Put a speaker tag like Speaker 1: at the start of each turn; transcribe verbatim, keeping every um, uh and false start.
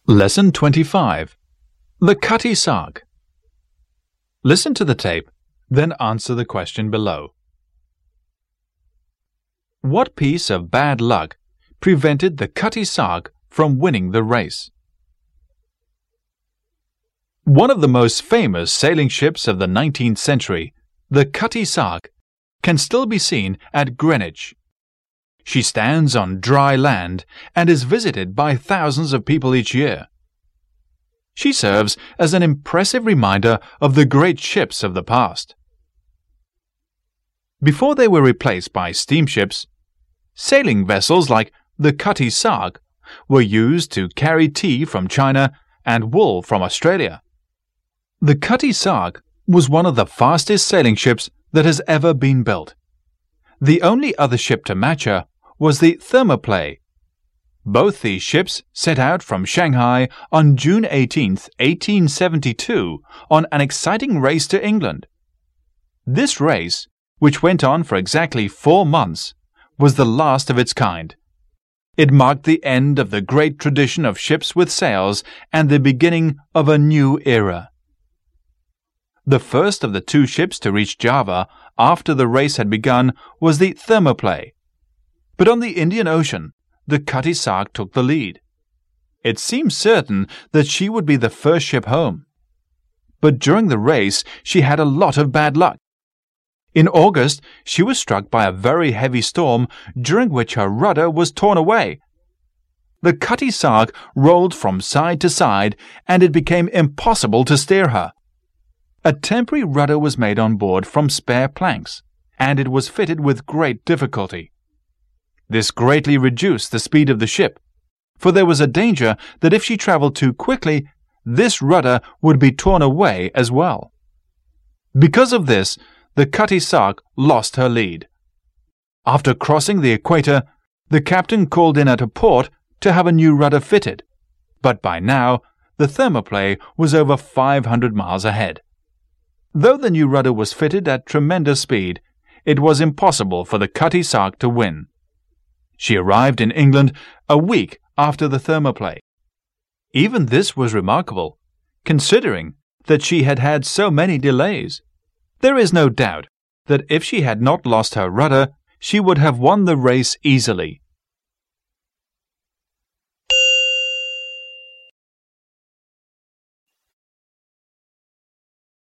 Speaker 1: Lesson twenty-five. The Cutty Sark. Listen to the tape, then answer the question below. What piece of bad luck prevented the Cutty Sark from winning the race? One of the most famous sailing ships of the nineteenth century, the Cutty Sark, can still be seen at Greenwich. She stands on dry land and is visited by thousands of people each year. She serves as an impressive reminder of the great ships of the past. Before they were replaced by steamships, sailing vessels like the Cutty Sark were used to carry tea from China and wool from Australia. The Cutty Sark was one of the fastest sailing ships that has ever been built. The only other ship to match her was the Thermopylae. Both these ships set out from Shanghai on June eighteenth, eighteen seventy-two, on an exciting race to England. This race, which went on for exactly four months, was the last of its kind. It marked the end of the great tradition of ships with sails and the beginning of a new era. The first of the two ships to reach Java after the race had begun was the Thermopylae. But on the Indian Ocean, the Cutty Sark took the lead. It seemed certain that she would be the first ship home. But during the race, she had a lot of bad luck. In August, she was struck by a very heavy storm during which her rudder was torn away. The Cutty Sark rolled from side to side, and it became impossible to steer her. A temporary rudder was made on board from spare planks, and it was fitted with great difficulty. This greatly reduced the speed of the ship, for there was a danger that if she traveled too quickly, this rudder would be torn away as well. Because of this, the Cutty Sark lost her lead. After crossing the equator, the captain called in at a port to have a new rudder fitted, but by now the Thermopylae was over five hundred miles ahead. Though the new rudder was fitted at tremendous speed, it was impossible for the Cutty Sark to win. She arrived in England a week after the Thermopylae. Even this was remarkable, considering that she had had so many delays. There is no doubt that if she had not lost her rudder, she would have won the race easily.